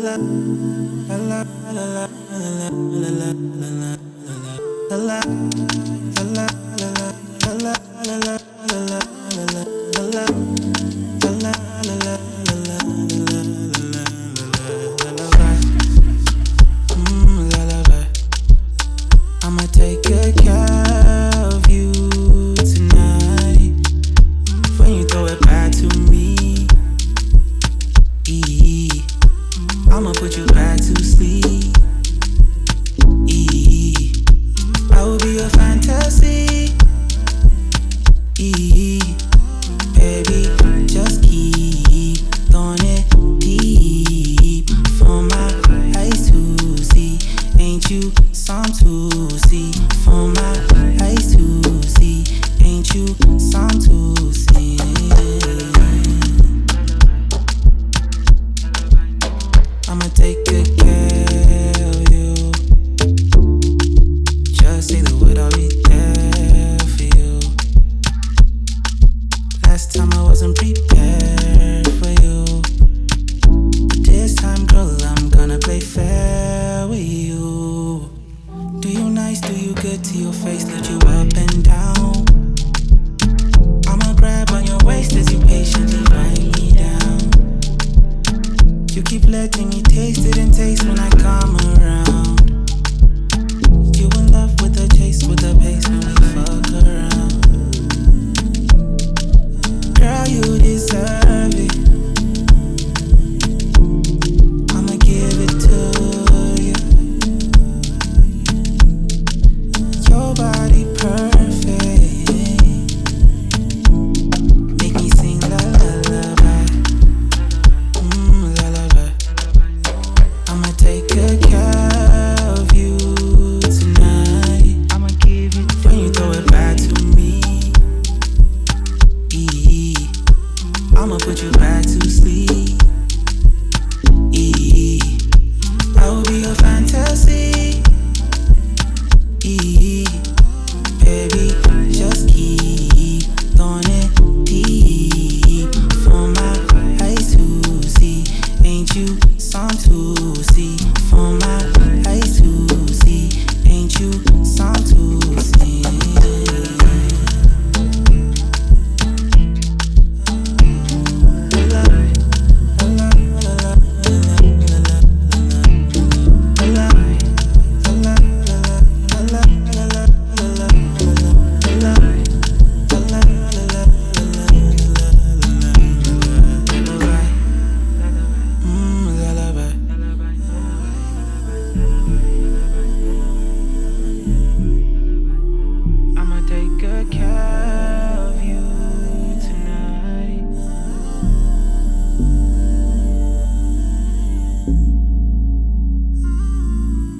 I'ma take good care of you tonight. When you throw it back to me, I'ma put you back to sleep. I will be a fantasy. Baby, just keep throwing it deep for my eyes to see. Ain't you some to see? For my eyes to see. Ain't you some to see? I'ma take good care of you. Just say the word, I'll be there for you. Last time I wasn't prepared for you, but this time, girl, I'm gonna play fair with you. Do you nice, do you good to your face, lift you up and down? I'ma grab on your waist as you patiently ride me down. You keep letting me